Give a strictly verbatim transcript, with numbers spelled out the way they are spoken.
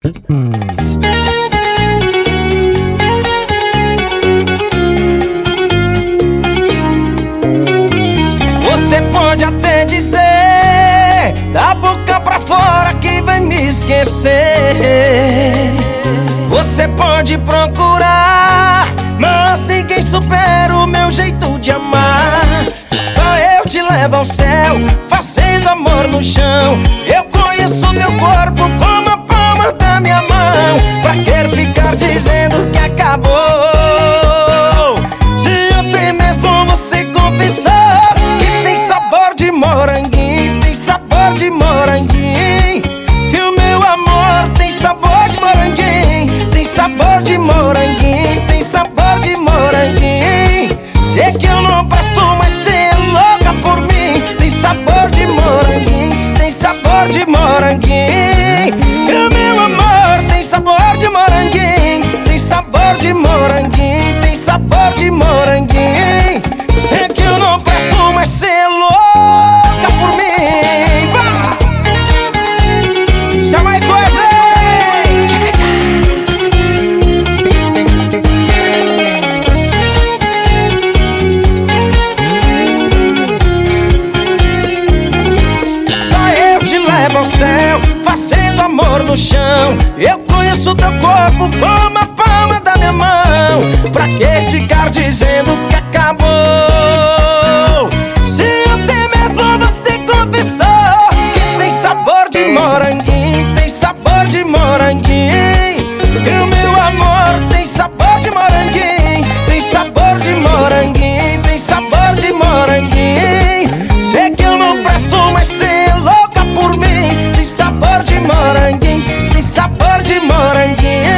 Você pode até dizer da boca pra fora que vai me esquecer. Você pode procurar, mas ninguém supera o meu jeito de amar. Só eu te levo ao céu, fazendo amor no chão. Eu conheço teu corpo como a palma da minha mão. Pra que ficar dizendo que acabou, se ontem mesmo você confessou que tem sabor de moranguinho, tem sabor de moranguinho, que o meu amor tem sabor de moranguinho, tem sabor de moranguinho, tem sabor de moranguinho. Sei que eu não presto, mas cê é louca por mim. Tem sabor de moranguinho, tem sabor de moranguinho, que o meu amor tem sabor de moranguinho, tem sabor de moranguinho, tem sabor de moranguinho. Sei que eu não presto, mas cê é louca por mim. Vai! Chama aí coisa! Ao céu, fazendo amor no chão. Eu conheço teu corpo como a palma da minha mão. Pra que ficar dizendo que acabou, se ontem mesmo você confessou que tem sabor de moranguinho, tem sabor de moranguinho, e o meu amor tem sabor de moranguinho, tem sabor de moranguinho, tem sabor de moranguinho. Sei que eu não presto, mas cê é louca por mim. Tem sabor de moranguinho, tem sabor de moranguinho.